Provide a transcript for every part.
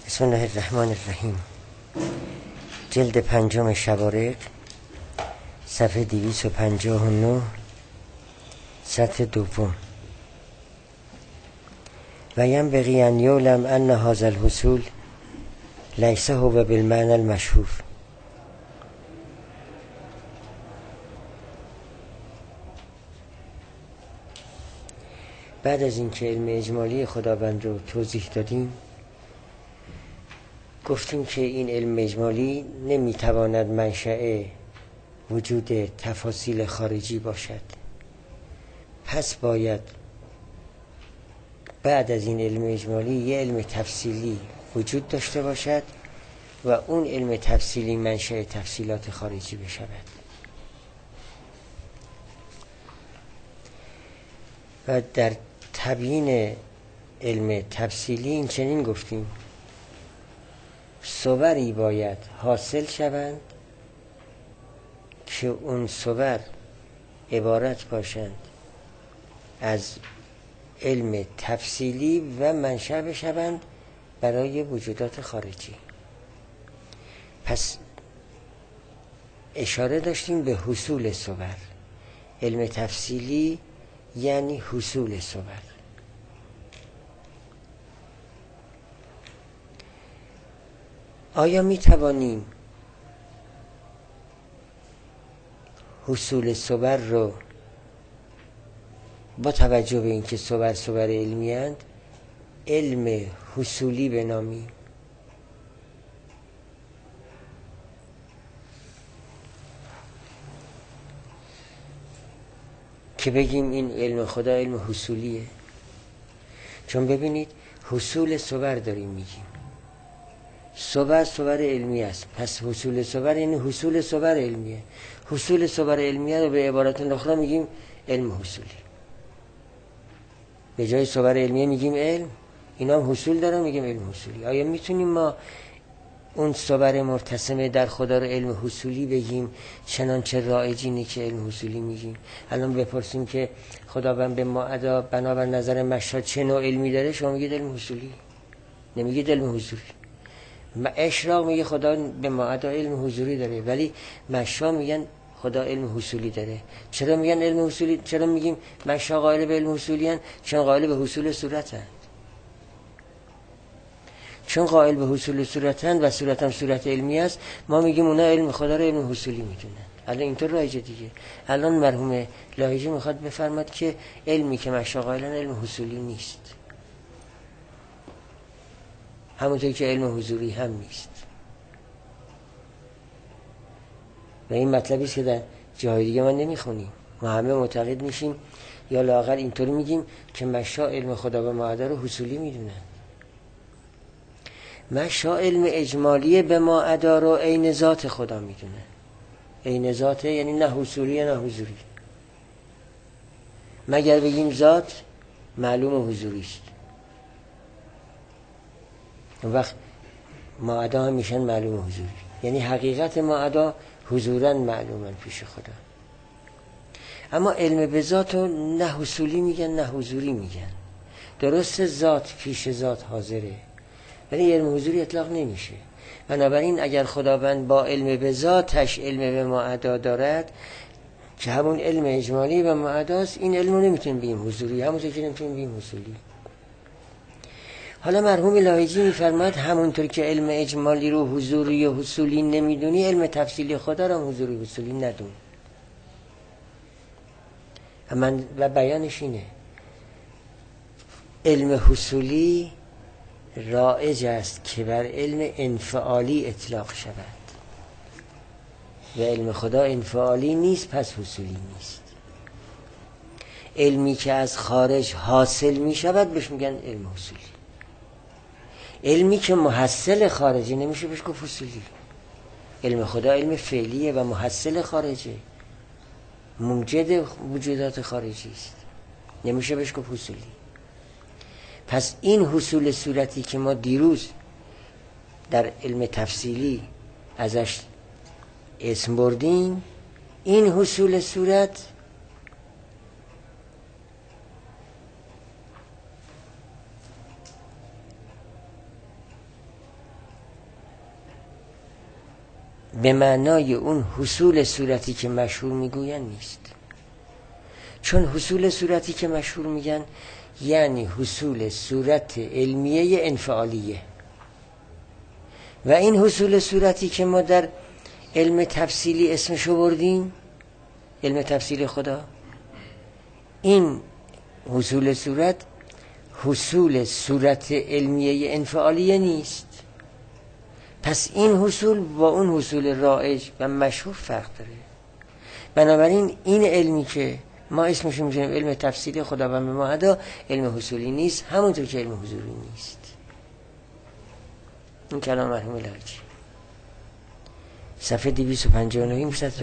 بسم الله الرحمن الرحیم. جلد 5 شوارق، صفحه 259، سطر دوم. و ینبغی ان یعلم ان هذا الحصول لیس هو بالمعنى المشهور. بعد از اینکه علم اجمالی خداوند رو توضیح دادیم، گفتیم که این علم اجمالی نمیتواند منشأ وجود تفاصیل خارجی باشد. پس باید بعد از این علم اجمالی یه علم تفصیلی وجود داشته باشد و اون علم تفصیلی منشأ تفصیلات خارجی بشود. و در تبیین علم تفصیلی این چنین گفتیم: صوری باید حاصل شوند که اون صور عبارت باشند از علم تفصیلی و منشأ بشوند برای وجودات خارجی. پس اشاره داشتیم به حصول صور. علم تفصیلی یعنی حصول صور. آیا می توانیم حصول صور رو با توجه به اینکه صور علمی اند علم حصولی بنامیم؟ که بگیم این علم خدا علم حصولیه؟ چون ببینید حصول صور داریم میگیم، صور علمی است. پس حصول صور یعنی حصول صور علمیه. حصول صور علمیه رو به عبارت اخرى میگیم علم حصولی. به جای صور علمیه میگیم علم. اینا هم حصول دارن، میگیم علم حصولی. آیا میتونیم ما اون صور مرتسمه در خدا رو علم حصولی بگیم چنانچه رایجینه که علم حصولی میگیم؟ الان بپرسیم که خداوند به ما ادا بنابر نظر مشهد چه نوع علمی داره، شما میگید علم حصولی، نمیگید علم حضوری. اشراق میگه خدا به معدا علم حضوری داره، ولی مشا میگن خدا علم حصولی داره. چرا میگن علم حصولی؟ چرا میگیم مشا قائل به علم حصولی هن؟ چون قائل به حصول صورت هن. چون قائل به حصول صورت هن و صورت هم صورت علمی است، ما میگیم اونا علم خدا رو علم حصولی میدونن. الان اینطور رایجه دیگه. الان مرحوم لاهیجی میخواد بفرماد که علمی که مشا قائلن علم حصولی نیست، همونطور که علم حضوری هم نیست. و این مطلبی است که در جای دیگه ما نمیخونیم. ما همه معتقد میشیم یا لااقل اینطوری میگیم که مشا علم خدا به معدا رو حصولی میدونن. مشا علم اجمالی به معدا رو عین ذات خدا میدونن. عین ذات یعنی نه حصولی نه حضوری. مگر بگیم ذات معلوم حضوری است، اون وقت معدا هم میشن معلوم حضوری. یعنی حقیقت معدا حضورا معلومن پیش خدا. اما علم به ذات رو نه حصولی میگن نه حضوری میگن. درست ذات پیش ذات حاضره، ولی علم حضوری اطلاق نمیشه. بنابراین اگر خداوند با علم به ذاتش علم به معدا دارد که همون علم اجمالی به معداست، این علم رو نمیتونیم بگیم حضوری، همونطور که نمیتونیم بگیم حصولی. حالا مرحوم لاهیجی میفرماد همونطور که علم اجمالی رو حضوری و حصولی نمیدونی، علم تفصیلی خدا رو حضوری و حصولی ندون. و بیانش اینه: علم حصولی رایج است که بر علم انفعالی اطلاق شود و علم خدا انفعالی نیست، پس حصولی نیست. علمی که از خارج حاصل میشود بهش میگن علم حصولی. علمی که محصل خارجی نمیشه بهش گفت حصولی. علم خدا علم فعلیه و محصل خارجه، موجد وجودات خارجی است، نمیشه بهش گفت حصولی. پس این حصول صورتی که ما دیروز در علم تفصیلی ازش اسم بردیم، این حصول صورت به معنای اون حصول صورتی که مشهور میگوین نیست. چون حصول صورتی که مشهور میگن یعنی حصول صورت علمیه انفعالیه، و این حصول صورتی که ما در علم تفصیلی اسمشو بردیم، علم تفصیل خدا، این حصول صورت حصول صورت علمیه انفعالیه نیست. پس این حصول با اون حصول رایج و مشهور فرق داره. بنابراین این علمی که ما اسمشو میذاریم علم تفصیل خدا و معدا، علم حصولی نیست، همونطور که علم حضوری نیست. این کلام مرحوم لاجی صفحه 259 میشه. خب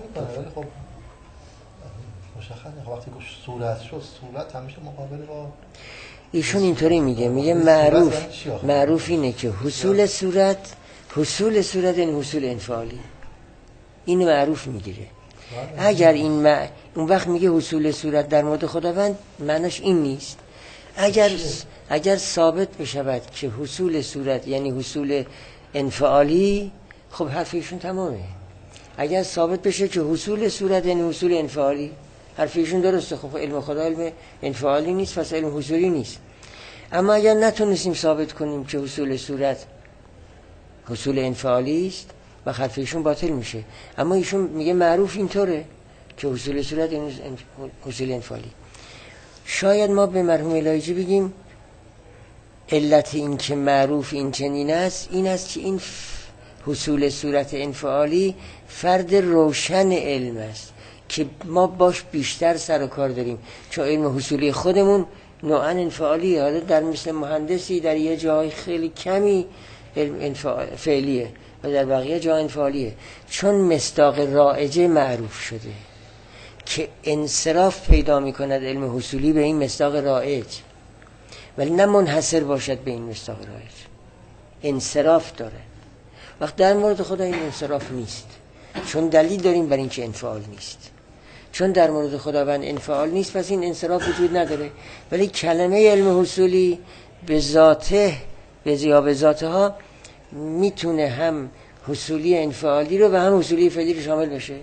مشخصه وقتی گفت صورت شد، صورت همیشه مقابل با ایشون اینطوری میگه معروف اینه که حصول صورت این حصول انفعالی، اینو معروف میگیره. اگر اون وقت میگه حصول صورت در مورد خداوند، معناش این نیست. اگر ثابت بشود که حصول صورت یعنی حصول انفعالی، خب حرف ایشون تمامه. اگر ثابت بشه که حصول صورت یعنی حصول انفعالی، حرف ایشون درسته. خب علم خدا علم انفعالی نیست، پس علم حصولی نیست. اما اگر نتونستیم ثابت کنیم که حصول صورت حصول انفعالی است، و حرف ایشون باطل میشه. اما ایشون میگه معروف اینطوره که حصول صورت یعنی حصول انفعالی. شاید ما به مرحوم الهی بگیم علت این که معروف این چنین است، این است که این حصول صورت انفعالی فرد روشن علم است که ما باش بیشتر سر و کار داریم، چون علم حصولی خودمون نوعا انفعالیه. حالا در مثل مهندسی در یه جای خیلی کمی علم فعلیه و در بقیه جا انفعالیه، چون مصداق رائجه معروف شده که انصراف پیدا میکند علم حصولی به این مصداق رائج، ولی نه منحصر باشد به این مصداق رائج، انصراف داره. وقت در مورد خدا این انصراف نیست، چون دلیل داریم بر این که انفعال نیست. چون در مورد خداوند انفعال نیست، پس این انصراف وجود نداره. ولی کلمه علم حصولی به ذاته به ذاتها میتونه هم حصولی انفعالی رو و هم حصولی فعلی رو شامل بشه.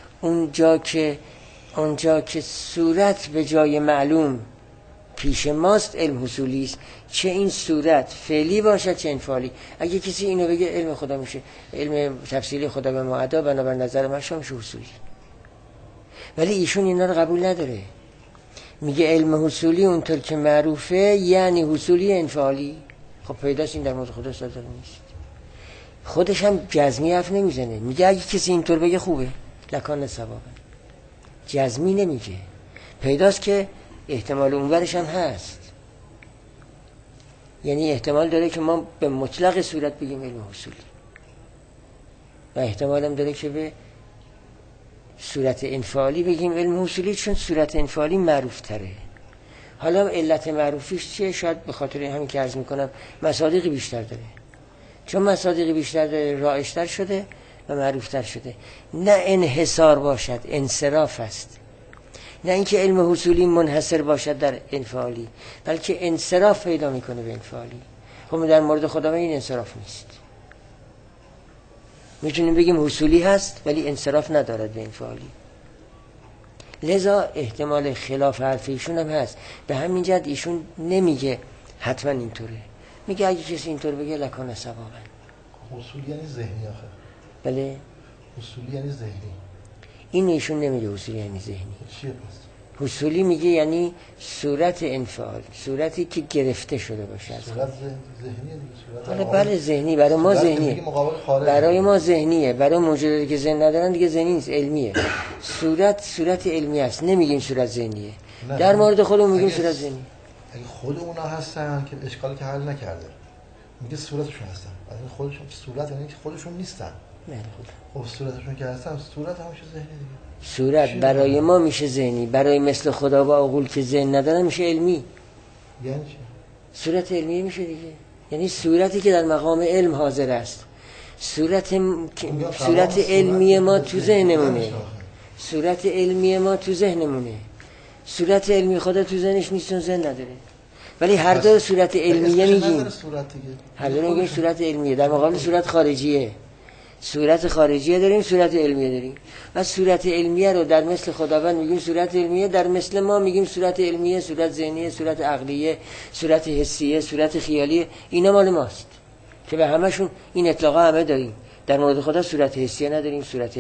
اونجا که صورت به جای معلوم پیش ماست علم حصولی است، چه این صورت فعلی باشد چه انفعالی. اگه کسی اینو بگه علم خدا میشه، علم تفصیلی خدا به معدا، بنابر نظر من میشه حصولی. ولی ایشون اینا رو قبول نداره، میگه علم حصولی اونطور که معروفه یعنی حصولی انفعالی. خب پیداست این در مورد خدا صادق نیست. خودش هم جزمی حرف نمیزنه، میگه اگه کسی اینطور بگه خوبه لکان ثوابه، جزمی نمیگه. پیداست که احتمال اونورش هم هست، یعنی احتمال داره که ما به مطلق صورت بگیم علم حصولی، و احتمال هم داره که به صورت انفعالی بگیم علم حصولی، چون صورت انفعالی معروف تره. حالا علت معروفیش چیه؟ شاید به خاطر همین که عرض میکنم مصادیق بیشتر داره، چون مصادیق بیشتر داره رایج‌تر شده و معروفتر شده. نه انحصار باشد، انصراف است. نه اینکه علم حصولی منحصر باشد در انفعالی، بلکه انصراف پیدا میکنه به انفعالی. خب در مورد خدا این انصراف نیست. میتونیم بگیم حصولی هست ولی انصراف ندارد به انفعالی. لذا احتمال خلاف حرف ایشون هم هست. به همین جهت ایشون نمیگه حتما اینطوره، میگه اگه کسی اینطور بگه لکان ثوابا. حصولی یعنی ذهنی آخه. بله حصولی یعنی ذهنی. این ایشون نمیگه حصولی یعنی ذهنی. چیه پس؟ حصولی میگه یعنی صورت انفعال، صورتی که گرفته شده باشه. صورت ذهنیه دیگه. حالا بله ذهنی، برای ما ذهنیه، برای ما ذهنیه، برای موجوداتی که ذهن ندارن دیگه ذهنی نیست، علمیه. صورت علمی است، نمیگیم صورت ذهنیه. در مورد خودمون میگیم صورت ذهنی. اگه خود اونا هستن که اشکالی که حل نکرده، میگه صورتشون هستن. بعد خودشون صورت یعنی که خودشون نیستن. بله خب صورتشون که هستن، صورت همیشه ذهنی دیگه. صورت برای ما میشه ذهنی، برای مثل خدا و عقول که ذهن ندارن میشه علمی. یعنی چی؟ صورت علمی میشه دیگه، یعنی صورتی که در مقام علم حاضر است. صورت علمی ما تو ذهنمونه، صورت علمی ما تو ذهنمونه. صورت علمی خدا تو ذهنش نیست، چون ذهن نداره. ولی هر دو صورت علمیه میگیم، هر دو میگیم صورت علمیه در مقابل صورت خارجیه. صورت خارجیه داریم، صورت علمیه داریم. و صورت علمیه رو در مثل خداوند میگیم صورت علمیه، در مثل ما میگیم صورت علمیه، صورت ذهنیه، صورت عقلیه، صورت حسیه، صورت خیالیه. اینا مال ماست که به همشون این اطلاقا همه داریم. در مورد خدا صورت حسیه نداریم، صورت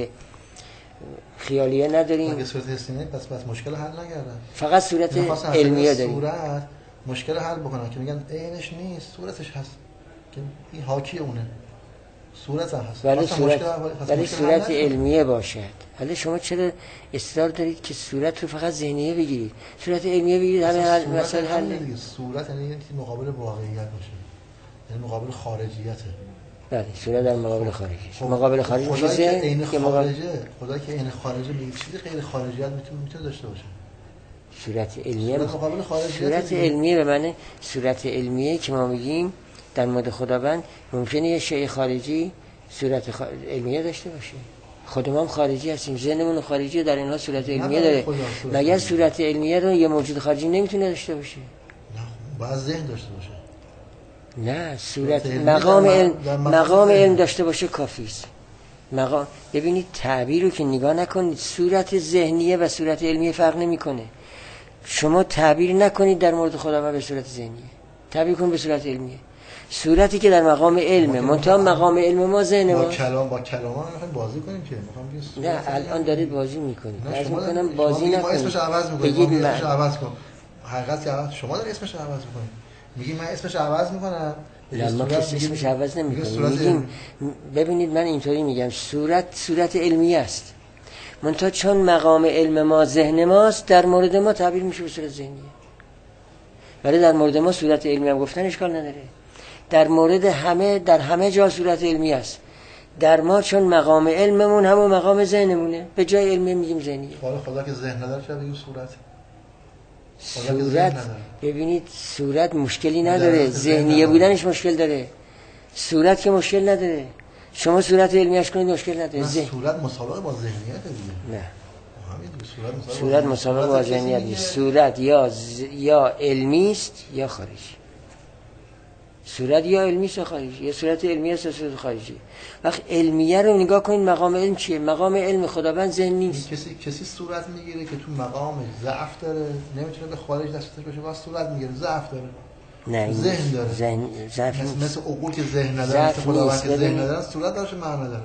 خیالیه نداریم. اگه صورت حسیه نه پس مشکل حل نکردن، فقط صورت علمیه داریم. صورت مشکل حل بکنن که میگن عینش نیست، صورتش هست که این حاکی اونه، صورت هم هست. ولی صورت علمیه باشد. حالا شما چرا اصرار دارید که صورت رو فقط ذهنیه بگیرید؟ صورت علمیه بگیرید، همه مسائل حل. صورت یعنی مقابل واقعیت باشه، یعنی مقابل خارجیته. بله، صورت در مقابل خارجی. مقابل خارجی میشه ذهن که خدایی که عین خارجه به چیزی غیر خارجیت میتونه داشته باشه. صورت علمیه صورت علمیه به معنی صورت علمیه که ما میگیم در مورد خداوند ممکنه یه شیء خارجی صورت علمیه داشته باشه. خود ما هم خارجی هستیم، ذهنمون خارجی، در اینها صورت علمیه داره. مگر صورت علمیه رو یه موجود خارجی نمیتونه داشته باشه؟ نه، باید ذهن داشته باشه. نه، صورت مقام علم داشته باشه کافی است. ببینید تعبیر رو که نگاه نکنید، صورت ذهنیه و صورت علمیه فرق نمیکنه. شما تعبیر نکنید در مورد خداوند به صورت ذهنیه، تعبیر کن به صورت علمیه. صورتی که در مقام علمه، منتها مقام علم ما ذهن ما. با کلام میخوایم بازی کنیم که نه، الان دارید بازی میکنید. از میکنم بازی نکنید. اسمش عوض میکنید. بگید اسمش عوض کن. حقیقت که شما دارید اسمش عوض میکنید. میگی من اسمش عوض میکنم. نه، ما کسی اسمش عوض نمیکنیم. میگیم ببینید من اینطوری میگم صورت علمی است. منتها چون مقام علم ما ذهن ماست، در مورد ما تعبیر میشه به صورت ذهنیه. ولی در مورد ما صورت علمی هم گفتن اشکال نداره. در مورد در همه جا صورت علمی است. در ما چون مقام علممون همون مقام ذهنمونه، به جای علمی میگیم ذهنیه. خدا که ذهن نداره چرا بگیم صورت؟ ببینید صورت مشکلی نداره، ذهنیه بودنش مشکل داره. صورت که مشکل نداره. شما صورت علمیش کنید مشکل نداره. صورت مسابقه با ذهنیت دیگه. نه، صورت مسابقه با ذهنیت نیست. صورت یا علمی است یا خارجی. صورت یا علمی است یا خارجی، یا صورت علمی است یا صورت خارجی. وقت علمیه رو نگاه کنید، مقام علم چیه؟ مقام علم خداوند ذهن نیست. کسی صورت میگیره که تو مقام ضعف داره، نمیتونه به خارج دستش بشه، واسه صورت میگیره، ضعف داره. نه، ذهن داره. ضعف مثل عقول که ذهن نداره، خداوند که ذهن نداره، صورت داره معنا داره.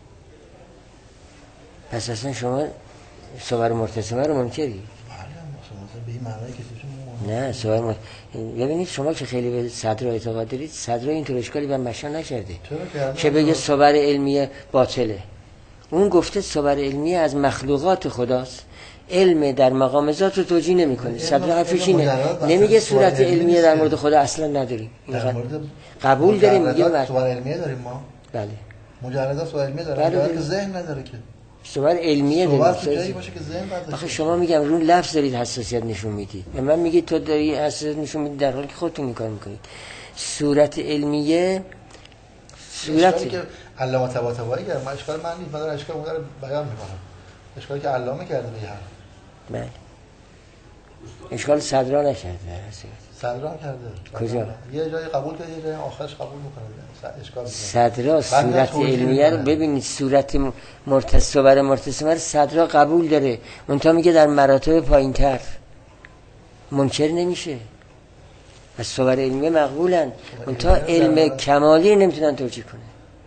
پس اصلا شما صور مرتسمه رو منکری؟ به این معنی که نه، صور ببینید شما که خیلی به صدر اعتقاد دارید، صدر اینطور اشکالی به مشان نکرده که بگه صور علمیه باطله. اون گفته صور علمیه از مخلوقات خداست، علم در مقام ذات رو توجیه نمیکنه. صدر حرفش اینه، نمیگه صورت علمیه در مورد خدا اصلا نداریم. قبول داریم، میگه صور علمیه داریم ما. بله، مجردات صور علمیه داره که ذهن نداره که. صور علمیه داریم. آخه شما میگم رو لفظ دارید حساسیت نشون میدید، من میگید تو داری حساسیت نشون میدید در حالی که خودتون این کار میکنید. صورت علمیه صورتی که علامه طباطبایی کرد، من اشکال من نیست، من دارم اشکال اون رو بیان میکنم. اشکالی که علامه کرده به هر. بله. اشکال صدرا نکرده. صدرا کرده. کجا؟ یه جایی قبول کرده، یه جایی آخرش قبول میکنه. اشکال صدرا صورت علمیه رو ببینید، صورت صور مرتسمه رو صدرا قبول داره، منتها میگه در مراتب پایین‌تر منکر نمیشه. از صور علمیه مقبولن، منتها علم کمالی نمیتونن توجیه کنه.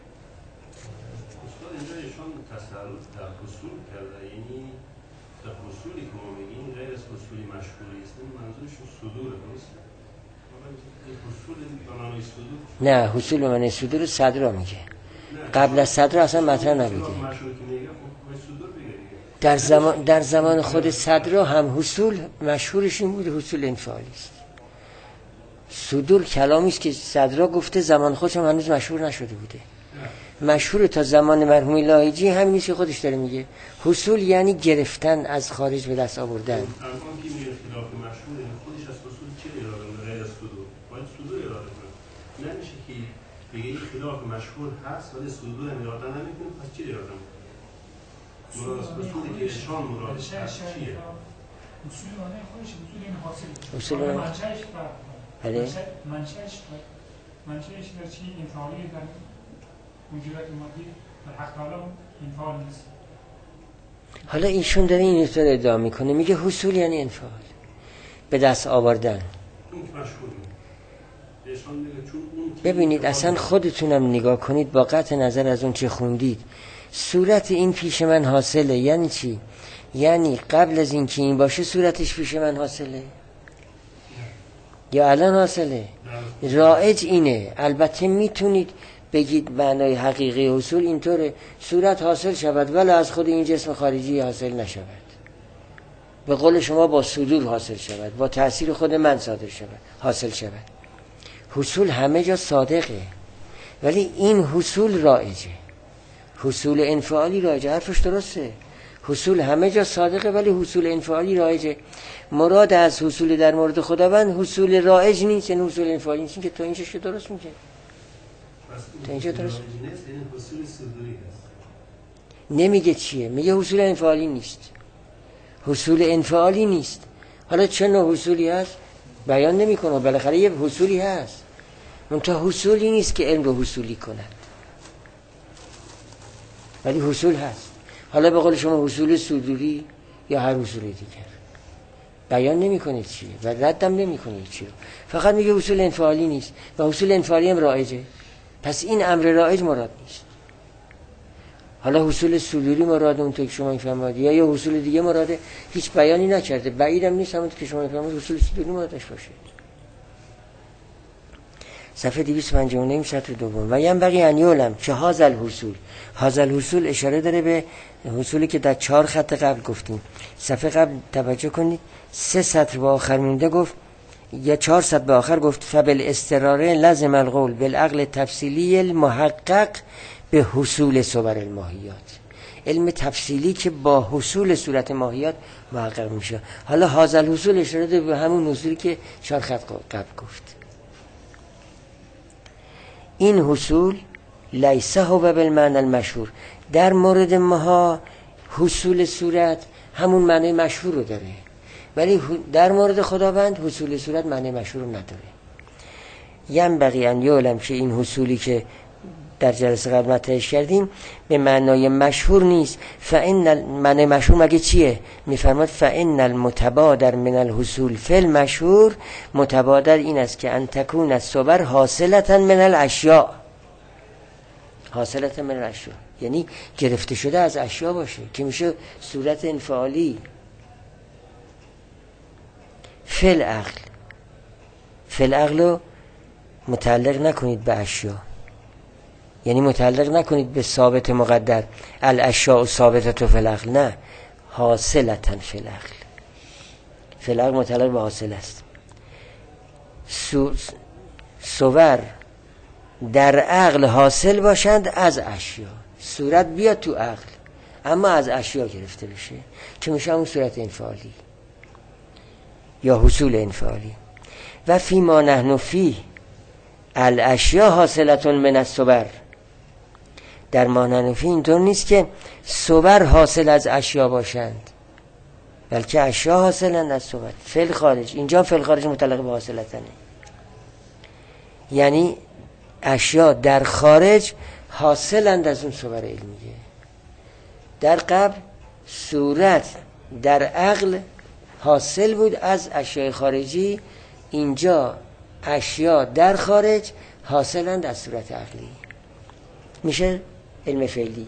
نه، حصول به معنی صدور رو صدرا میگه، قبل از صدرا اصلا مطرح نبوده. در زمان خود صدرا هم حصول مشهورش این بود، حصول انفعالی است. صدور کلامی است که صدرا گفته، زمان خودش هم هنوز مشهور نشده بوده. مشهور تا زمان مرحوم لاهیجی همین است که خودش داره میگه. حصول یعنی گرفتن، از خارج به دست آوردن. نمیشه که بگه این خلاف مشهور هست ولی صدور هم اراده نمیکنه، پس چی اراده میکنه؟ مراد از اصولی که اشان مراد هست چیه؟ اصول معنی خودش اصول این حاصل اصول منشأش بله منشأش در چی انفعالی در موجودات مادی در حق تعالی انفعال نیست. حالا ایشون داره این طور ادعا میکنه، میگه حصول یعنی انفعال، به دست آوردن. ببینید اصلا خودتونم نگاه کنید با قطع نظر از اون چه خوندید، صورت این پیش من حاصله یعنی چی؟ یعنی قبل از این که این باشه صورتش پیش من حاصله یا الان حاصله؟ رایج اینه. البته میتونید بگید معنای حقیقی حصول اینطوره صورت حاصل شود ولی از خود این جسم خارجی حاصل نشود، به قول شما با صدور حاصل شود، با تأثیر خود من صادر شود، حاصل شود. حصول همه جا صادقه ولی این حصول رایجه، حصول انفعالی رایجه. حرفش درسته، حصول همه جا صادقه ولی حصول انفعالی رایجه. مراد از حصول در مورد خداوند حصول رایج نیست، یعنی حصول انفعالی نیست. که تو اینجا چه درست میگه؟ تو اینجا درست نمیگه چیه؟ میگه حصول انفعالی نیست، حصول انفعالی نیست. حالا چه نوع حصولی هست بیان نمیکنه، بالاخره یه حصولی هست، منتها حصولی نیست که علم رو حصولی کند، ولی حصول هست. حالا به قول شما حصول صدوری یا هر حصول دیگر بیان نمیکنه چیه و ردم نمیکنه چیه، فقط میگه حصول انفعالی نیست و حصول انفعالی هم رایجه. پس این امر رایج مراد نیست. حالا حصول صدوری مراد اونطور که شما میفهمید یا یه حصول دیگه مراده، هیچ بیانی نکرده، بعیدم نیست همونطور که شما میفهمید حصول صدوری مرادش باشه. صفحه 259 سطر دوم. و ینبغی ان یعلم که هذا الحصول اشاره داره به حصولی که در 4 خط قبل گفتیم. صفحه قبل توجه کنید 3 سطر به آخر مونده گفت یا 4 سطر به آخر گفت فبالاستراره لازم القول بالعقل تفصیلی المحقق به حصول صور الماهیات، علم تفصیلی که با حصول صورت ماهیات محقق میشه. حالا هذا الحصول اشاره داره به همون حصولی که 4 خط قبل گفت. این حصول لیس هو بالمعنى المشهور، در مورد ماها حصول صورت همون معنی مشهور رو داره، ولی در مورد خداوند حصول صورت معنی مشهور رو نداره. ینبغی ان یعلم که این حصولی که در جلسه قبل مطرحش کردیم به معنای مشهور نیست. فإن معنی مشهور مگه چیه؟ میفرماد فإن المتبادر من الحصول فی المشهور، متبادر این است که ان تکون الصور حاصلة من الاشیاء، حاصلة من الاشیاء یعنی گرفته شده از اشیاء باشه که میشه صورت انفعالی. فی العقل، فی العقل رو متعلق نکنید به اشیاء، یعنی متعلق نکنید به ثابت مقدر الاشیاء ثابتة فی العقل، نه، حاصلة فی العقل. فی العقل متعلق به حاصل است. صور در عقل حاصل باشند از اشیاء، صورت بیاد تو عقل اما از اشیاء گرفته بشه که میشه اون صورت انفعالی یا حصول انفعالی. و فی ما نحن فی الاشیاء حاصلة من الصور، در ما نحن فی اینطور نیست که صور حاصل از اشیاء باشند، بلکه اشیاء حاصلند از صور. فی الخارج، اینجا فی الخارج متعلق به حاصلتنه، یعنی اشیاء در خارج حاصلند از اون صور علمیه. در قبل صورت در عقل حاصل بود از اشیاء خارجی، اینجا اشیاء در خارج حاصلند از صورت عقلی، میشه علم فعلی.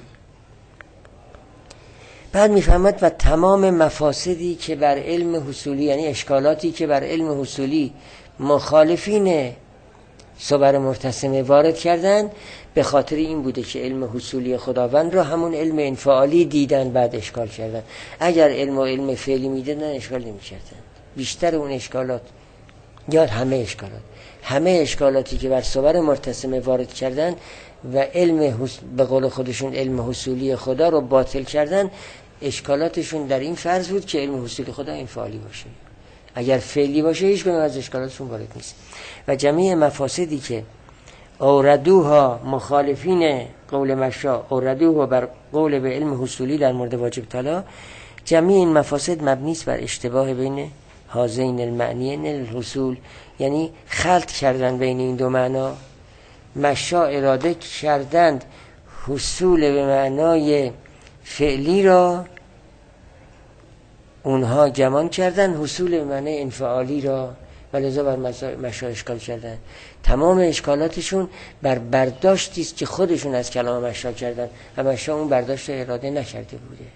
بعد میفهمد و تمام مفاسدی که بر علم حصولی، یعنی اشکالاتی که بر علم حصولی مخالفین صور مرتسمه وارد کردن، به خاطر این بوده که علم حصولی خداوند را همون علم انفعالی دیدن، بعد اشکال کردن. اگر علم و علم فعلی میدیدن اشکال نمی‌کردن. بیشتر اون اشکالات یا همه اشکالاتی که بر صور مرتسمه وارد کردن و علم به قول خودشون علم حصولی خدا رو باطل کردن، اشکالاتشون در این فرض بود که علم حصولی خدا انفعالی باشه. اگر فعلی باشه هیچ کدوم از اشکالاتشون وارد نیست. و جمعی مفاسدی که اوردوها مخالفین قول مشا اوردوها بر قول به علم حصولی در مورد واجب طلا، جمعی این مفاسد مبنی است بر اشتباه بین هذین المعنیین الحصول، یعنی خلط کردن بین این دو معنا. مشا اراده کردند حصول به معنای فعلی را اونها گمان کردن، حصول به معنای انفعالی را و لذا بر مشا اشکال کردن. تمام اشکالاتشون بر برداشتی است که خودشون از کلام مشا کردن و مشا اون برداشت اراده نکرده بوده.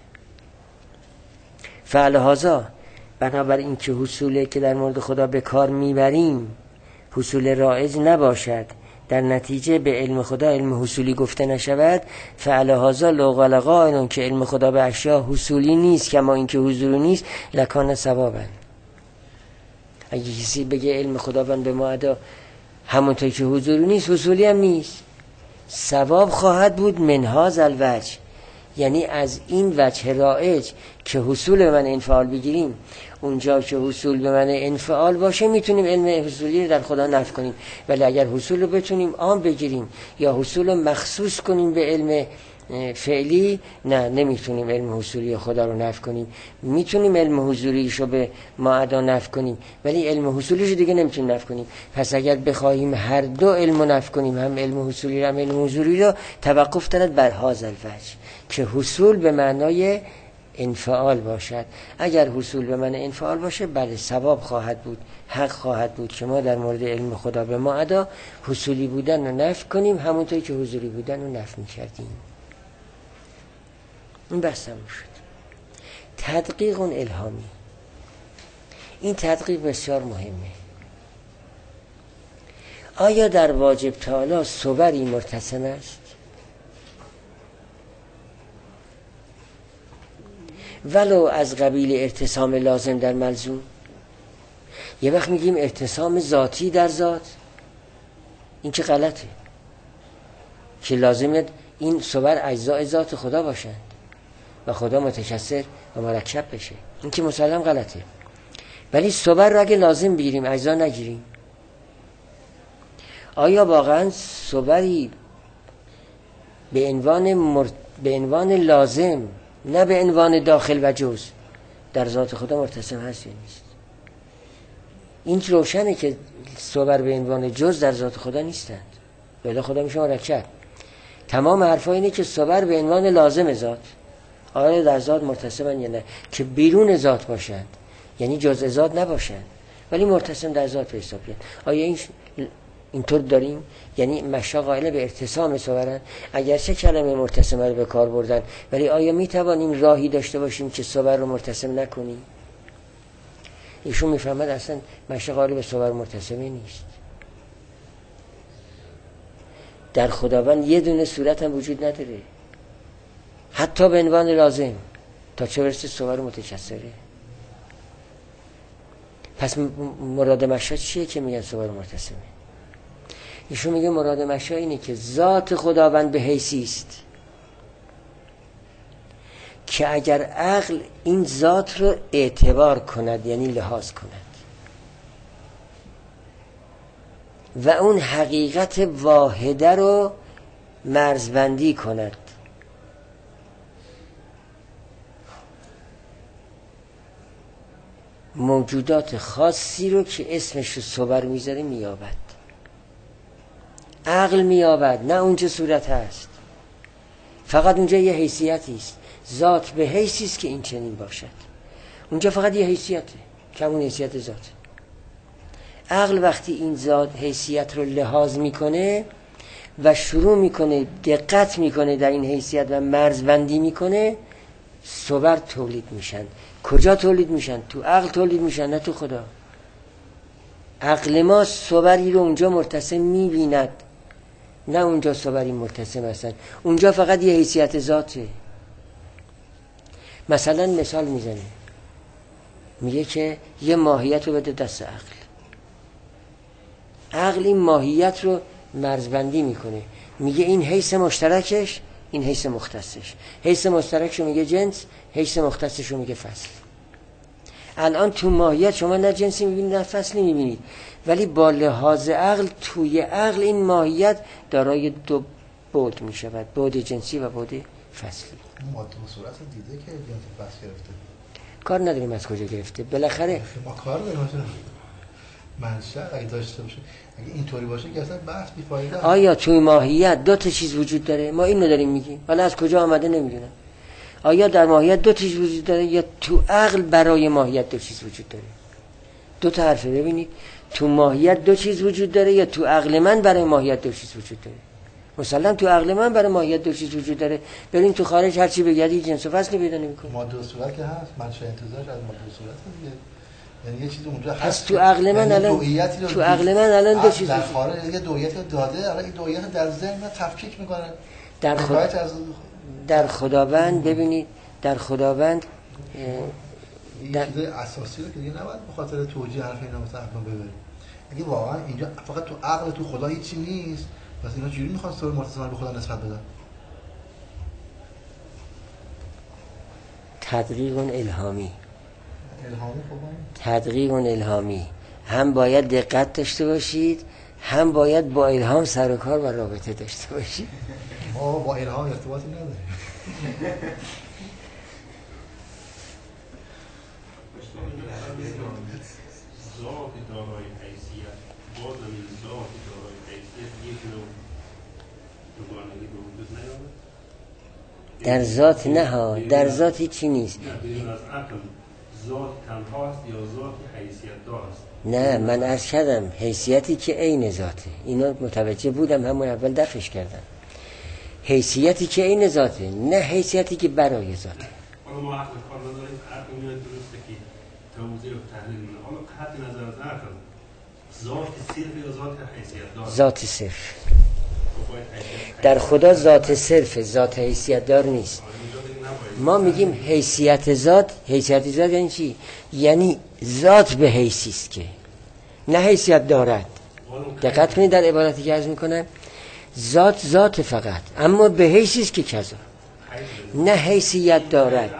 فعلهذا بنابر این که حصوله که در مورد خدا به کار میبریم حصول رائج نباشد، در نتیجه به علم خدا علم حصولی گفته نشود، فعلهذا لو قال قائل که علم خدا به اشیاء حصولی نیست کما این که حضوری نیست لکان ثوابا. اگه کسی بگه علم خداوند به ما ادا همونطور که حضوری نیست حصولی هم نیست، ثواب خواهد بود من هذا الوجه، یعنی از این وجه رائج که حصول به من انفعال بگیریم، اونجا که حصول به من انفعال باشه میتونیم علم حصولی رو در خدا نفی کنیم، ولی اگر حصول رو بتونیم عام بگیریم یا حصول رو مخصوص کنیم به علم فعلی، نه نمیتونیم علم حصولی خدا رو نفی کنیم. میتونیم علم حضوریش رو به ما ادا نفی کنیم ولی علم حصولیش رو دیگه نمیتونیم نفی کنیم. پس اگر بخواهیم هر دو علم رو نفی کنیم، هم علم حصولی رو هم علم حضوری رو، توقف دارد بر هذا الوجه که حصول به معنای انفعال باشد. اگر حصول به معنای انفعال باشه بله ثواب خواهد بود، حق خواهد بود که ما در مورد علم خدا به ما ادا حصولی بودن رو نفی کنیم همونطور که حضوری بودن رو نفی می‌کردیم. این بحث تموم شد. تدقیق الهامی، این تدقیق بسیار مهمه. آیا در واجب تعالی صوری مرتسم است؟ ولو از قبیل ارتسام لازم در ملزوم. یه وقت میگیم ارتسام ذاتی در ذات، این که غلطه، که لازمه این صور اجزای ذات خدا باشن و خدا متکثر و مرکب بشه، این که مسلم غلطه. ولی صور رو اگه لازم بگیریم اجزا نگیریم، آیا واقعا صوری به عنوان لازم نه به عنوان داخل و جز در ذات خدا مرتسم هست یا نیست؟ این روشنه که صور به عنوان جز در ذات خدا نیستند، بله خدا میشه مرکب. تمام حرفا اینه که صور به عنوان لازم ذات، آیا در ذات مرتسمن یا نه، که بیرون ذات باشند، یعنی جزء ذات نباشند ولی مرتسم در ذات حساب کنند. آیا اینطور داریم؟ یعنی مشا قائل به ارتسام صورن، اگرچه کلمه مرتسم رو به کار بردن، ولی آیا میتوانیم راهی داشته باشیم که صور رو مرتسم نکنیم؟ ایشون میفهمد اصلا مشا قائل به صور مرتسمه نیست. در خداوند یه دونه صورت هم وجود نداره حتی به عنوان لازم، تا چه برسه صور متکثره. پس مراد مشا چیه که میگن صور مرتسمه؟ ایشون میگه مراد مشا اینه که ذات خداوند به حیثی است که اگر عقل این ذات رو اعتبار کند، یعنی لحاظ کند و اون حقیقت واحده رو مرزبندی کند، موجودات خاصی رو که اسمش رو صور میذاره میابد، عقل میابد، نه اونجا صورت هست، فقط اونجا یه حیثیتی است، ذات به حیثی است که این چنین باشد، اونجا فقط یه حیثیته که همون حیثیت ذاته. عقل وقتی این ذات حیثیت رو لحاظ میکنه و شروع میکنه دقت میکنه در این حیثیت و مرزبندی میکنه، صور تولید میشن. کجا تولید میشن؟ تو عقل تولید میشن، نه تو خدا. عقل ما صوری رو اونجا مرتسم میبیند، نه اونجا صوری مرتسم هستن، اونجا فقط یه حیثیت ذاته. مثلا مثال میزنه، میگه که یه ماهیت رو بده دست عقل، عقل این ماهیت رو مرزبندی میکنه، میگه این حیث مشترکش، این حیث مختصش، حیث مشترکشو میگه جنس، حیث مختصشو میگه فصل. الان تو ماهیت شما نه جنسی میبینید نه فصلی میبینید، ولی با لحاظ عقل توی عقل این ماهیت دارای دو بعد میشود، بعد جنسی و بعد فصلی. ماده و صورت دیده که جنس فصل گرفته، کار نداریم از کجا گرفته، بالاخره ما کار داریم منشأ اگه داشته باشه، اگه اینطوری باشه که اصلا بحث بی‌فایده. آیا توی ماهیت دو تا چیز وجود داره؟ ما اینو داریم میگیم، ولی از کجا آمده نمیدونم. آیا در ماهیت دو تا چیز وجود داره یا تو عقل برای ماهیت دو چیز وجود داره؟ دو تا حرفه. ببینید تو ماهیت دو چیز وجود داره یا تو عقل من برای ماهیت دو چیز وجود داره؟ مثلا تو عقل من برای ماهیت دو چیز وجود داره. بریم تو خارج هر چی بگردی جنس و فصلی پیدا نمی‌کنی. ماده و صورت که هست، منشأ انتزاعش از ماده و صورت دیگه. یعنی یه چیزی اونجا هست. پس تو عقل من الان دو چیز در خارج یه دوئیت داده، الان این دوئیت در ذهن من تفکیک میکنه. در خداوند ببینید، در خداوند این چیز اساسی رو که دیگه نباید به خاطر توجیه حرف اینا مثلا احکام ببرید. اگه واقعا اینجا فقط تو عقل تو خدا هیچی نیست، پس اینا چجوری میخوان سر مرتضی به خدا نسبت بدن؟ تدقیق الهامی. الهامی تدقیق الهامی. هم باید دقت داشته باشید، هم باید با الهام سر و کار و رابطه داشته باشید. ما با الهام ارتباطی نداریم. ذات دارای حیثیت بازم این ذات دارای حیثیت یک نوع دوگانگی به وجود نیامد. در ذات نه ها، در ذات هیچی نیست. نه بدون از عقل ذات تنها است یا ذات حیثیت دار است؟ نه من عرض کردم حیثیتی که عین ذاته، اینو متوجه بودم همون اول دفعش کردم. حیثیتی که عین ذاته، نه حیثیتی که برای ذاته. حالا ما عقل کار نداریم، عقل میاد درسته که توضیح و تحلیل میده. حالا قطع نظر از عقل ذات صرف یا ذات حیثیت دار؟ ذات صرف. در خدا ذات صرف، ذات حیثیت دار نیست. ما میگیم حیثیت ذات. حیثیت ذات یعنی چی؟ یعنی ذات به حیثی است که نه حیثیت دارد. دقت کنید در عبارتی که عرض میکنم، ذات فقط، اما به حیثی است که کذا، نه حیثیت دارد.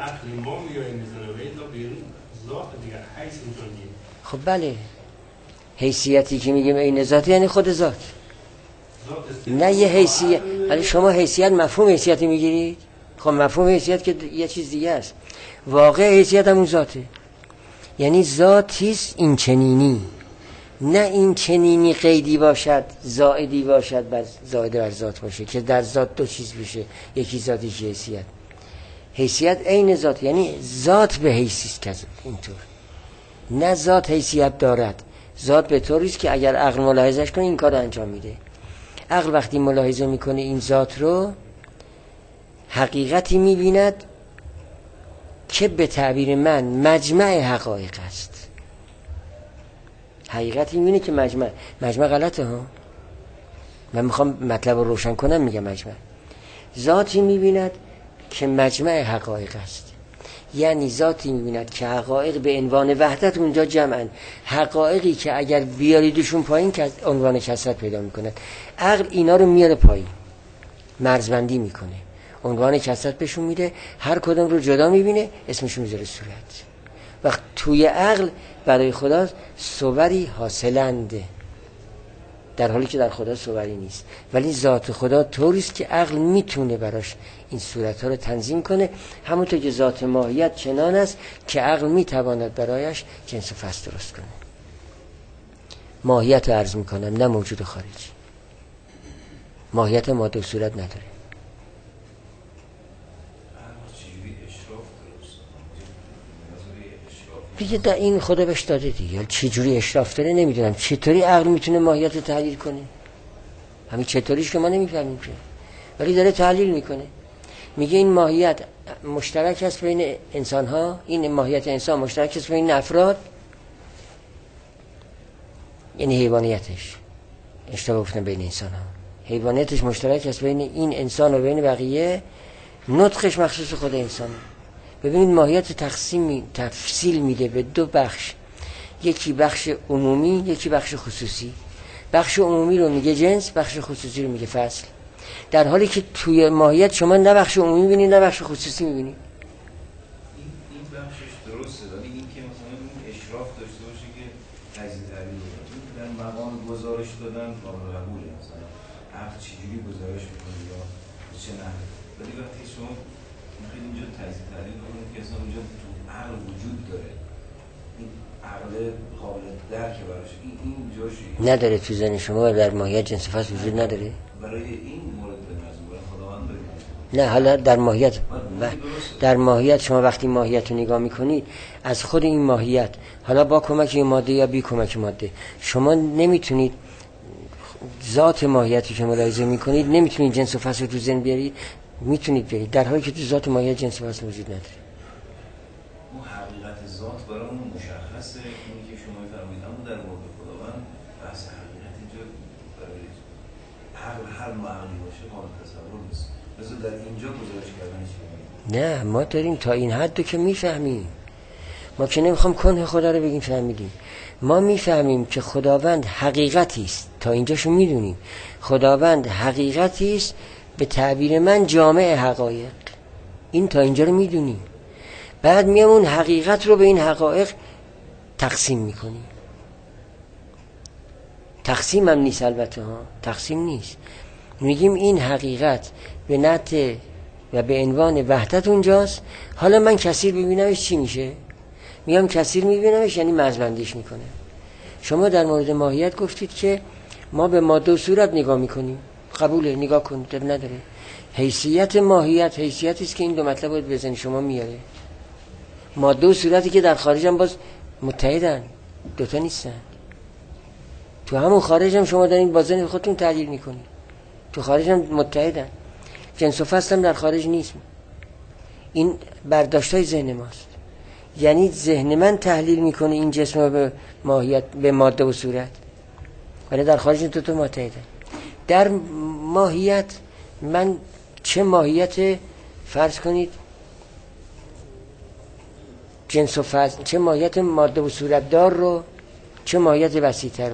خب بله، حیثیتی که میگیم عین ذات یعنی خود ذات، نه یه حیثیت. ولی شما حیثیت مفهوم حیثیتی میگیرید. خب مفهوم حیثیت که یه چیز دیگه است. واقع حیثیت همون ذاته، یعنی ذاتیست این چنینی، نه این چنینی قیدی باشد، زائدی باشد بر زائد بر ذات باشه که در ذات دو چیز بشه، یکی ذات یکی حیثیت. حیثیت عین ذات، یعنی ذات به حیثیت که اینطور، نه ذات حیثیت دارد. ذات به طوری است که اگر عقل ملاحظهش کنه این کار انجام میده. عقل وقتی ملاحظه میکنه این ذات رو، حقیقتی میبیند که به تعبیر من مجمع حقایق است. حقیقتی میبینه که مجمع غلطه ها، من میخوام مطلب رو روشن کنم، میگم مجمع. ذاتی میبیند که مجمع حقایق است، یعنی ذاتی میبیند که حقایق به عنوان وحدت اونجا جمعن، حقایقی که اگر بیاریدشون پایین که عنوان کثرت پیدا میکنن. عقل اینا رو میاره پایین، مرزبندی میکنه، عنوان کثرت بهشون میده، هر کدوم رو جدا میبینه، اسمشون میذاره صورت. وقت توی عقل برای خدا صوری حاصلنده، در حالی که در خدا صوری نیست. ولی ذات خدا طوریست که عقل میتونه براش این صورتها رو تنظیم کنه، همونطور که ذات ماهیت چنان است که عقل میتواند برایش جنس و فصل درست کنه. ماهیت رو عرض میکنم، نه موجود خارجی. ماهیت ماده و صورت نداره. دیگه در این خدا بهش داده دیگه، چه جوری اشراف داره نمیدونم. چطوری عقل میتونه ماهیت رو تحلیل کنه؟ همین چطوریش که ما نمیفهمیم که، ولی داره تحلیل میکنه. میگه این ماهیت مشترک است بین انسان ها، این ماهیت انسان مشترک است بین افراد، یعنی حیوانیتش، اشتباه گفتم بین انسان ها، حیوانیتش مشترک است بین این انسان و بین بقیه، نطقش مخصوص خود انسان. ببینید ماهیت تفصیل میده به دو بخش، یکی بخش عمومی، یکی بخش خصوصی. بخش عمومی رو میگه جنس، بخش خصوصی رو میگه فصل. در حالی که توی ماهیت شما نه بخش عمومی میبینید نه بخش خصوصی میبینید. این بخشش درسته، ولی این که مثلا اشراف داشته باشه که تجزیه تحلیل کنه، در مقام گزارش دادن قابل قبوله، مثلا عقل چجوری گزارش میکنه یا چه نحوی. ولی وقتی شما میخواید اینجا تجزیه تحلیل کنید که اصلا اونجا تو عقل وجود داره، این عقل قابل درک براش این جاش نداره تو ذهن شما در ماهیت جنس و فصل وجود نداره برای این مورد به مزمور خداوند داریم. نه حالا در ماهیت شما وقتی ماهیت رو نگاه میکنید از خود این ماهیت، حالا با کمک ماده یا بی کمک ماده، شما نمیتونید ذات ماهیتی که ملاحظه میکنید نمیتونید جنس و فصل رو تو ذهن بیارید. میتونید بیارید در حالی که تو ذات ماهیت جنس و فصل وجود نداره. اون حقیقت ذات برامون مشخصه. اینی که شما فرمودید اما در مورد خداوند بحث حقیقت اینجا برای عقل هر معنی باشه قابل تصور نیست. مثلا در اینجا گزارش کردنش نه ما داریم تا این حد که میفهمیم. ما که نمیخوام کنه خدا رو بگیم فهمیدیم. ما میفهمیم که خداوند حقیقتی است، تا اینجاشو میدونیم. خداوند حقیقتی است، به تعبیر من جامع حقایق. این تا اینجا رو میدونیم. بعد میام اون حقیقت رو به این حقایق تقسیم میکنیم. تقسیم هم نیست البته ها، تقسیم نیست. میگیم این حقیقت به نت و به عنوان وحدت اونجاست. حالا من کثیر ببینمش چی میشه؟ میام کثیر میبینمش یعنی مرزبندیش میکنه. شما در مورد ماهیت گفتید که ما به ماده و صورت نگاه میکنیم. قبوله، نگاه کنید، نداره. حیثیت ماهیت حیثیتی است که این دو مطلب باید بزنی شما میاره. ماده و صورتی که در خارج هم باز متحدن، دوتا نیستن. تو همون خارج هم شما دارین با ذهن خودتون تحلیل میکنید، تو خارج هم متحدن. جنس و فصل هم در خارج نیست. این برداشتای ذهن ماست. یعنی ذهن من تحلیل میکنه این جسم به ماهیت، به ماده و صورت، ولی در خارج دوتا متحدن. در ماهیت من چه ماهیت فرض کنید جنس و فصل، چه ماهیت ماده و صورت دار رو، چه ماهیت وسیع‌تر رو،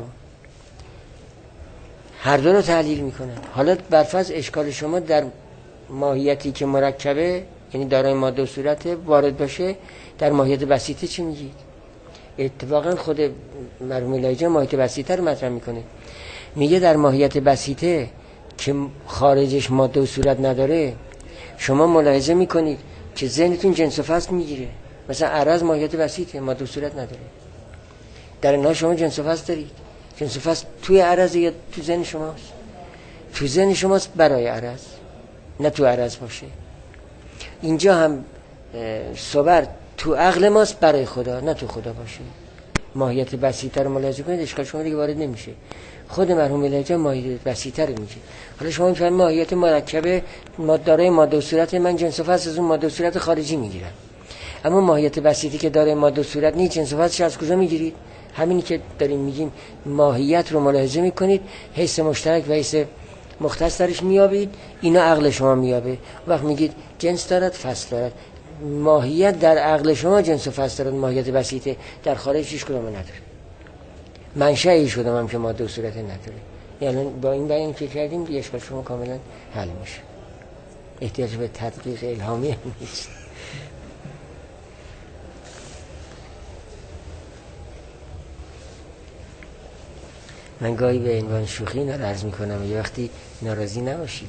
هر دو رو تحلیل میکنن. حالا برفرض اشکال شما در ماهیتی که مرکبه یعنی دارای ماده و صورت وارد باشه، در ماهیت بسیطه چی میگید؟ اتفاقا خود مرحوم الهی ماهیت بسیطه رو مطرح میکنه. میگه در ماهیت بسیطه که خارجش ماده و صورت نداره، شما ملاحظه میکنید که ذهنتون جنس و فصل میگیره. مثلا عرض ماهیت بسیطه، ماده و صورت نداره. در اینها شما جنس و فصل دارید. جنس و فصل توی عرض یا تو ذهن شماست؟ تو ذهن شماست برای عرض، نه تو عرض باشه. اینجا هم صبر تو عقل ماست برای خدا، نه تو خدا باشه. ماهیت بسیطه رو ملاحظه کنید، اشکال شما دیگه وارد نمیشه. خود مرحوم الهی ماهیت بسیطه رو میگه. حالا شما میفهمید ماهیت مرکبه دارای ماده و صورت، من جنس و فصل از اون ماده و صورت خارجی میگیرم. اما ماهیت بسیطی که داره ماده و صورت نیست، جنس و فصلش از کجا میگیرید؟ همینی که داریم میگیم ماهیت رو ملاحظه میکنید، حس مشترک و حس مختص درش میابید، اینا عقل شما میابه. وقت میگید جنس دارد فصل دارد. ماهیت در عقل شما جنس و فصل دارد، ماهیت بسیطه در خارج هیچ کدوم نداره. منشأ شدم هم که ماده و صورت نداره. یعنی با این بیان که کردیم دیگه اشکال شما کاملا حل میشه. احتیاج به تدقیق الهامی هم نیست. من گاهی به عنوان شوخی اینا رو عرض میکنم، یه وقتی ناراضی نباشید.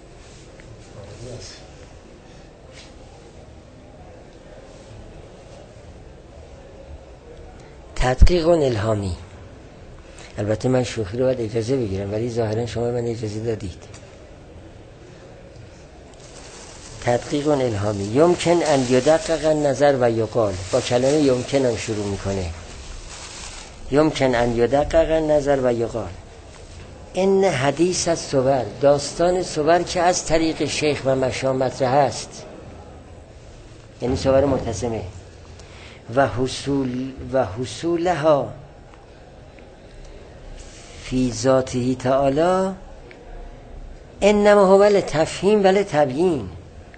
تدقیق الهامی. البته من شوخی رو باید اجازه بگیرم، ولی ظاهرا شما من اجازه دادید. تدقیق الهامی یمکن ان یدقق النظر و یقال. با کلمه یمکن هم شروع میکنه. یمکن ان یدقق النظر و یقال ان حدیث الصور، داستان صور که از طریق شیخ و مشا مطرح است، یعنی صور متصمه، و حصولها فی ذاته تعالی انما هو لتفهیم و لتبیین.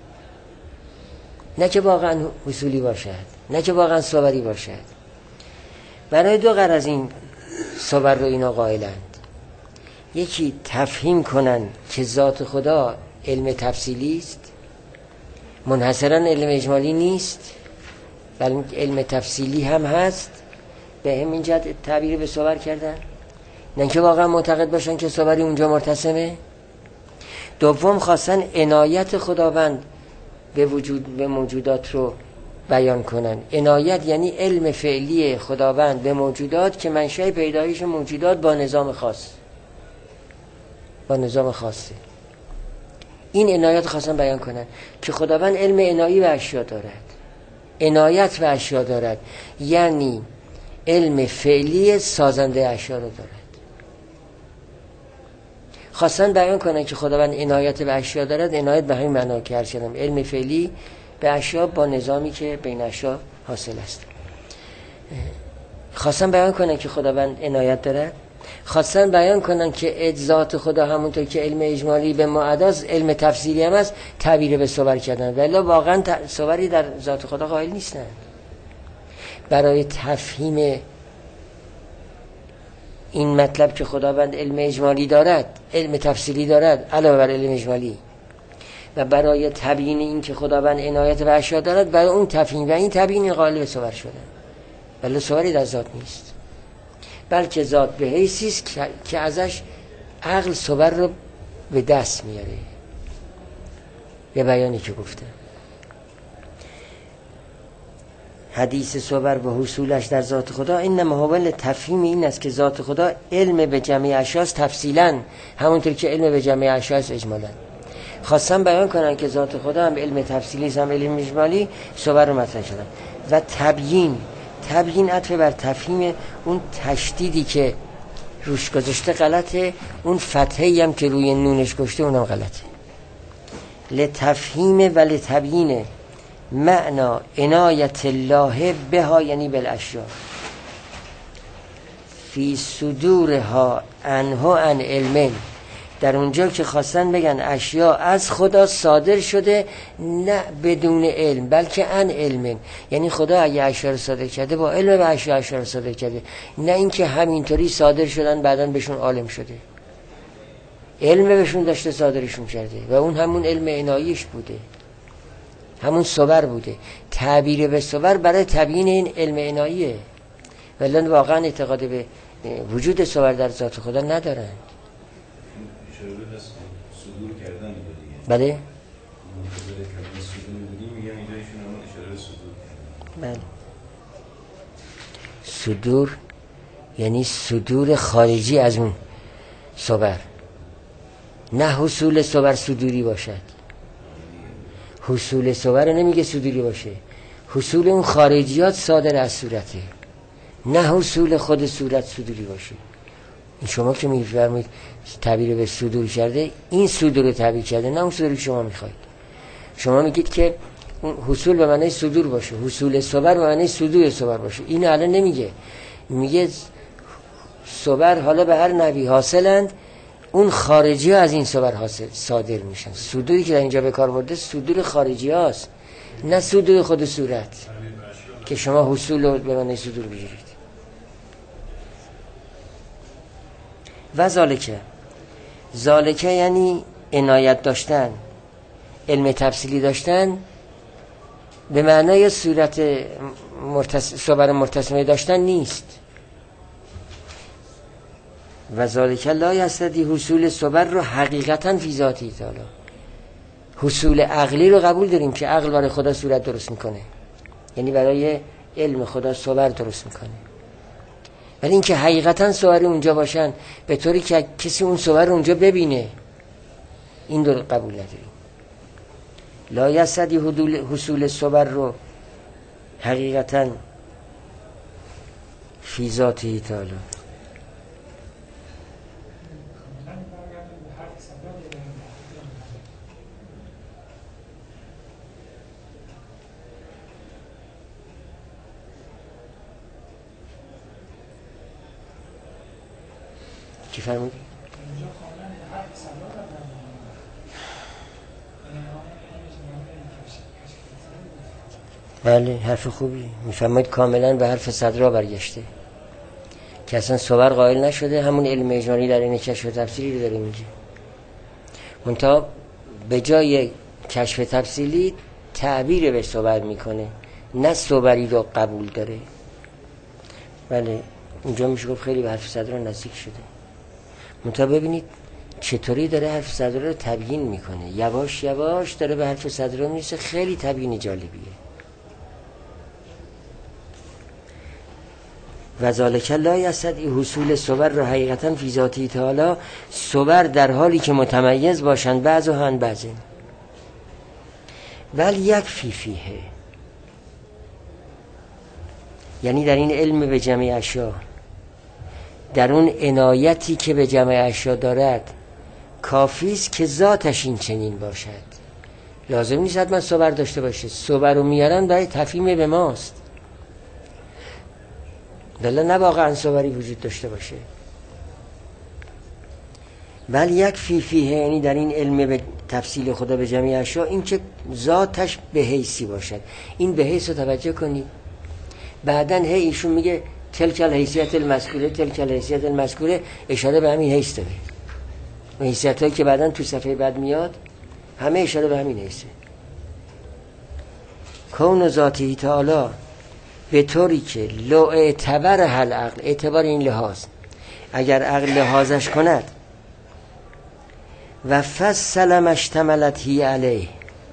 نه که واقعا حصولی باشد، نه که واقعا صوری باشد. برای دو غرض این صور رو اینا قائلند. یکی تفهیم کنن که ذات خدا علم تفصیلی است، منحصرا علم اجمالی نیست، بلکه علم تفصیلی هم هست. به همین جهت تعبیر به صور کردن، نه که واقعا معتقد باشن که صوری اونجا مرتسمه. دوم خواستن عنایت خداوند به موجودات رو بیان کنن. عنایت یعنی علم فعلی خداوند به موجودات که منشأ پیدایش موجودات با نظام خاص، با نظام خاصه. این عنایت خواستن بیان کنن که خداوند علم عنایی به اشیا دارد، عنایت به اشیا دارد، یعنی علم فعلی سازنده اشیا رو دارد. خواستن بیان کنن که خداوند عنایت به اشیا دارد، عنایت به همین معنا که عرض کردم، علم فعلی به اشیا با نظامی که بین اشیا حاصل است. خواستن بیان کنن که خداوند عنایت دارد، خواستن بیان کنن که ذات خدا همونطور که علم اجمالی به معداز علم تفسیری هم است تعبیر به صور کردن، ولی واقعا صوری در ذات خدا قائل نیستن. برای تفهیم این مطلب که خداوند علم اجمالی دارد، علم تفسیری دارد علاوه بر علم اجمالی، و برای تبیین این که خداوند عنایت به اشیا دارد، برای اون تفهیم و این تبیین قائل به صور شدن، ولی صوری در ذات نیست، بلکه ذات به حیثی است که ازش عقل صور رو به دست میاره. به بیانی که گفتم حدیث صور و حصولش در ذات خدا این محاول تفهیم این است که ذات خدا علم به جمعی اشیاست تفصیلا، همونطور که علم به جمعی اشیاست اجمالا. خواستم بیان کنن که ذات خدا هم علم تفصیلی است هم علم اجمالی، صور رو مطرح شدن. و تبیین عطف بر تفهیم، اون تشدیدی که روش گذاشته غلطه، اون فتحه‌ای هم که روی نونش گذاشته اونم غلطه. لتفهیم و لتبیین معنا عنایت الله بها، یعنی بالاشیاء فی صدورها عنه عن علم، در اونجا که خواستن بگن اشیا از خدا صادر شده نه بدون علم بلکه عن علم، یعنی خدا اگه اشیا رو صادر کرده با علم به اشیا رو صادر کرده، نه اینکه همینطوری صادر شدن بعداً بهشون عالم شده، علم بهشون داشته صادرشون کرده و اون همون علم عناییش بوده، همون صور بوده. تعبیر به صور برای تبیین این علم عناییه، ولی واقعا اعتقاد به وجود صور در ذات خدا ندارن. صدور کردن دیگه. بله؟ منتظر کلمه صدور بودیم، میگم اینجا ایشون هم اشاره صدور کردن. بله. صدور یعنی صدور خارجی از اون صور، نه حصول صور صدوری باشد. حصول صور نمیگه صدوری باشه، حصول اون خارجیات صادر از صورته، نه حصول خود صورت صدوری باشه. این شما که میفرمایید تعبیر به صدور کرده، این صدور رو تعبیر کرده، نه اون صدوری که شما میخواید. شما میگید که حصول به معنی صدور باشه، حصول صور به معنی صدور صور باشه. این الان نمیگه، میگه صور حالا به هر نوی حاصلند، اون خارجی ها از این صور حاصل صادر میشن. صدوری که در اینجا به کار برده صدور خارجی هاست، نه صدور خود صورت که شما حصول رو به معنی صدور بگیرید. و ذالکه یعنی عنایت داشتن، علم تفصیلی داشتن به معنای صورت صور مرتسمه داشتن نیست. و ذالکه لا یستدی حصول صور رو حقیقتا فی ذاتی تعالی، حصول عقلی رو قبول داریم که عقل برای خدا صورت درست میکنه، یعنی برای علم خدا صور درست میکنه، ولی اینکه حقیقتا صور اونجا باشن به طوری که کسی اون صور رو اونجا ببینه، این رو قبول نداریم. لا یستدی حصول صور رو حقیقتا فی ذاتی تعالی. چی فرمودی؟ بله حرف خوبی میفهمید، کاملا به حرف صدرا برگشته که اصلا صور قائل نشده، همون علم اجمالی در این کشف تفصیلی رو داره میگه، منتها به جای کشف تفصیلی تعبیر به صور میکنه، نه صوری رو قبول داره. بله اونجا میشه گفت خیلی به حرف صدرا نزدیک شده. منتها ببینید چطوری داره حرف صدرا رو تبیین میکنه، یواش یواش داره به حرف صدرا میرسه، خیلی تبیین جالبیه. و ذالک لا یستدعی حصول صور را حقیقتا فی ذاته تعالی، صور در حالی که متمیز باشند بعضها عن بعض، بل یکفی فیه، یعنی در این علم به جمع اشیا، در اون عنایتی که به جمع اشیا دارد کافی است که ذاتش این چنین باشد. لازم نیست حتما صور داشته باشه. صور رو میارن برای تفهیم به ماست، دلله نه واقعا صوری وجود داشته باشه. بل یکفی فیه، یعنی در این علم به تفصیل خدا به جمع اشیا این که ذاتش به حیثی باشد. این به حیث رو توجه کنید. بعدن ایشون میگه تلک الحیثیت المذکوره، تلک الحیثیت المذکوره، اشاره به همین حیث داره. حیثیت هایی که بعدن تو صفحه بعد میاد همه اشاره به همین حیثه. کون ذاتی تعالی به طوری که لو اعتبر هل عقل، اعتبار این لحاظ، اگر عقل لحاظش کند، و فصل مشتملت هی علیه،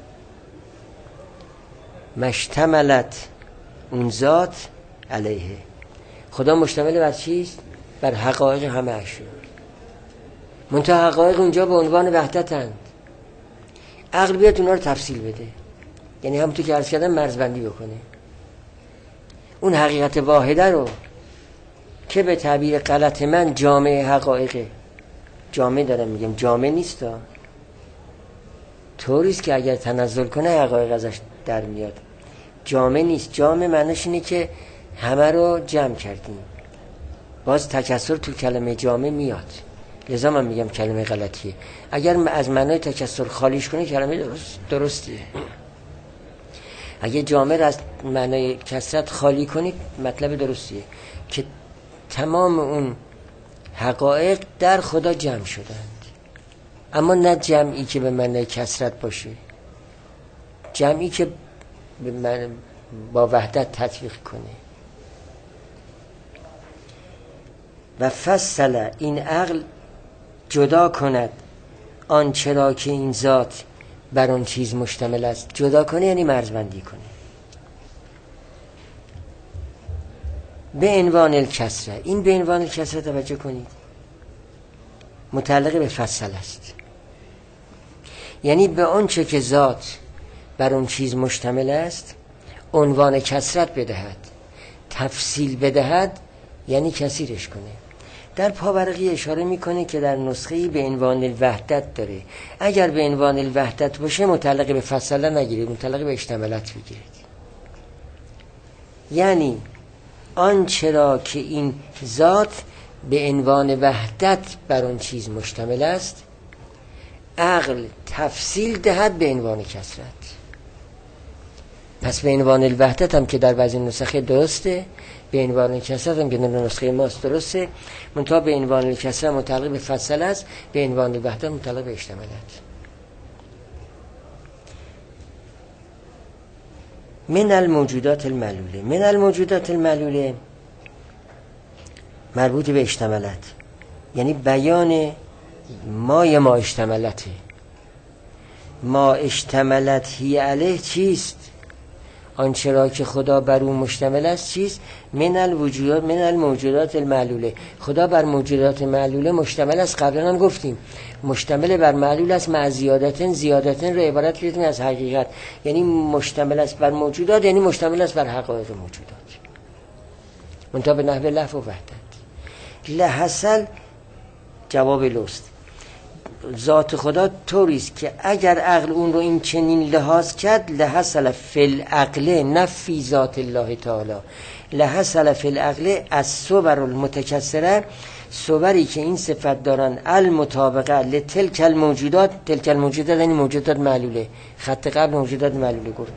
مشتملت اون ذات علیه، خدا مشتمل بر چیست؟ بر حقایق همه اشیا. منتها حقایق اونجا به عنوان وحدتند. عقل بیاد اونا رو تفصیل بده، یعنی همونطور که عرض کردم مرزبندی بکنه. اون حقیقت واحده رو که به تعبیر غلط من جامع حقایقه، جامع دارم میگم، جامع نیست ها، طوریست که اگر تنزل کنه حقایق ازش در میاد. جامع نیست. جامع معنیش اینه که همه رو جمع کردیم. باز تکسر تو کلمه جامع میاد، لذا من میگم کلمه غلطیه. اگر از معنای تکسر خالیش کنه کلمه درستیه. اگه جامع را از معنای کسرت خالی کنید مطلب درستیه که تمام اون حقایق در خدا جمع شدند، اما نه جمعی که به معنای کسرت باشه، جمعی که با وحدت تطبیق کنه. و فصل، این عقل جدا کند آن چرا که این ذات بر آن چیز مشتمل است. جدا کنه یعنی مرزبندی کنه. به عنوان الکسره، این به عنوان الکسره توجه کنید متعلق به فصل است، یعنی به آن چه که ذات بر اون چیز مشتمل است عنوان کسرت بدهد، تفصیل بدهد، یعنی کثیرش کنه. در پاورقی اشاره میکنه که در نسخه‌ای به عنوان الوحدت داره. اگر به عنوان الوحدت باشه متعلق به فصله نگیرید، متعلق به اشتمالت بگیرید. یعنی آنچه را که این ذات به عنوان وحدت بر اون چیز مشتمل است عقل تفصیل دهد به عنوان کثرت. پس به عنوان الوحدت هم که در بعضی نسخه درسته، به عنوان کثرت هم که در نسخه ماست درسته، منتها به عنوان کثرت متعلق به فصل است، به عنوان الوحدت متعلق به اشتمالت. من الموجودات المعلوله، من الموجودات المعلوله مربوط به اشتمالت، یعنی بیان ما اشتمالته. ما اشتملت هی علیه چیست؟ آنچه را که خدا بر اون مشتمل است چیست؟ من الوجودات، من الموجودات المعلوله، خدا بر موجودات معلوله مشتمل است. قبلا هم گفتیم مشتمل بر معلول است مع زیادتن، زیادتن رو عبارت کردیم از حقیقت، یعنی مشتمل است بر موجودات، یعنی مشتمل است بر حقایق موجودات، منتها به نحو لفظ و وحدت. لحصل جواب لست، ذات خدا طوریست که اگر عقل اون رو این چنین لحاظ کرد، لحصل فی العقل نه فی ذات الله تعالی، لحصل فی العقل از صور المتکثره، صوری که این صفت دارن المطابقه لتلک الموجودات، تلک الموجودات یعنی موجودات معلوله، خط قبل موجودات معلوله گفت.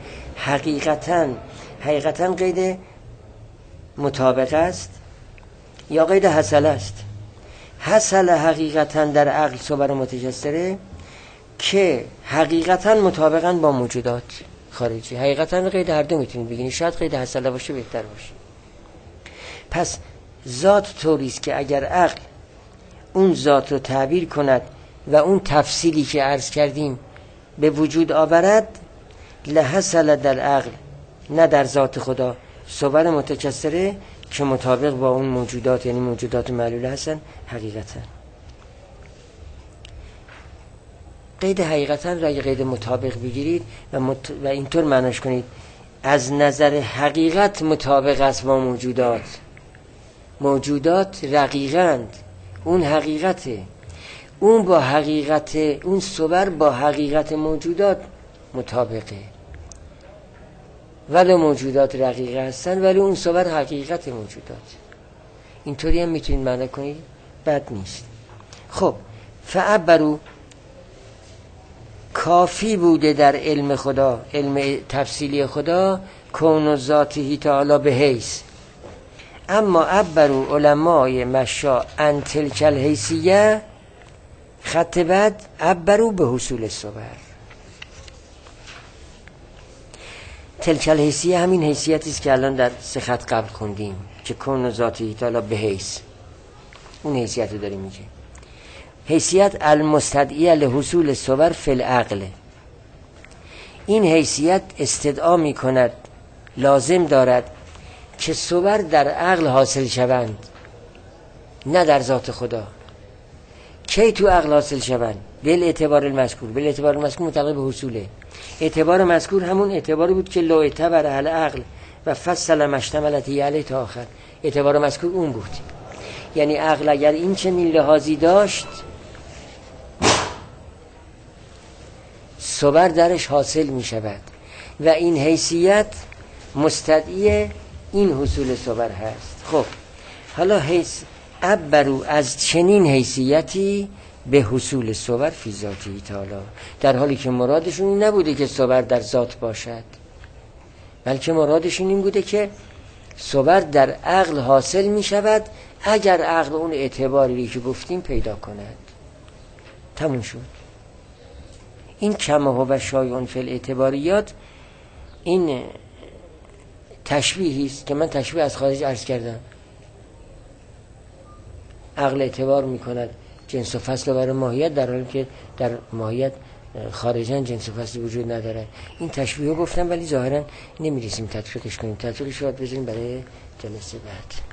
حقیقتا قید مطابقه است یا قید حصل است؟ حصل حقیقتا در عقل صور متجسره که حقیقتا مطابقاً با موجودات خارجی. حقیقتا قید هر دو میتونید بگینید، شاید قید حصل باشه بهتر باشه. پس ذات طوریست که اگر عقل اون ذات رو تعبیر کند و اون تفصیلی که عرض کردیم به وجود آورد، لحصل در عقل نه در ذات خدا صور متکثره که مطابق با اون موجودات یعنی موجودات معلوله هستن حقیقتا. قید حقیقتا را اگه قید مطابق بگیرید و اینطور معناش کنید از نظر حقیقت مطابق است با موجودات. موجودات رقیقند، اون حقیقته، اون با حقیقت اون صور با حقیقت موجودات مطابقه. ولی موجودات رقیقه هستن ولی اون صور حقیقت موجودات. اینطوری هم میتونید معنی کنید، بد نیست. خب فعبرو کافی بوده در علم خدا، علم تفصیلی خدا، کون و ذاته تعالی به حیث. اما عبرو علمای مشا ان تلک الحیثیه، خط بعد عبرو به حصول صور. تلک الحیثیه همین حیثیتی است که الان در 3 خط قبل خوندیم که کون و ذاته تعالی به حیث، اون حیثیت رو داریم میگه. حیثیت المستدعیه لحصول صور فی العقل. این حیثیت استدعا می کند، لازم دارد که صور در عقل حاصل شوند، نه در ذات خدا. کی تو عقل حاصل شوند؟ بل اعتبار المذکور. بل اعتبار المذکور متعلق به حصوله. اعتبار مذکور همون اعتباری بود که لو اعتبر اهل عقل و فصل مشتملتی علیه تا آخر. اعتبار مذکور اون بود. یعنی عقل اگر این چنین لحاظی داشت صور درش حاصل می شود و این حیثیت مستدعی این حصول صور هست. خب حالا عبرو از چنین حیثیتی به حصول صور فی ذاتی تعالی، در حالی که مرادشون این نبوده که صور در ذات باشد، بلکه مرادشون این بوده که صور در عقل حاصل می شود اگر عقل اون اعتباری که گفتیم پیدا کند. تموم شد. این کما هو شایعٌ فی الاعتباریات این تشبیهی است که من تشبیه از خارج عرض کردم. عقل اعتبار میکند جنس و فصل برای ماهیت، در حالی که در ماهیت خارجاً جنس و فصل وجود نداره. این تشبیه رو گفتم ولی ظاهراً نمیرسیم تطبیقش کنیم. تطبیقش رو باید بذاریم برای جلسه بعد.